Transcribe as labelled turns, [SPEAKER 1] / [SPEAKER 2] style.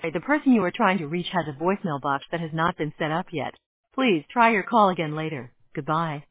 [SPEAKER 1] The person you are trying to reach has a voicemail box that has not been set up yet. Please try your call again later. Goodbye.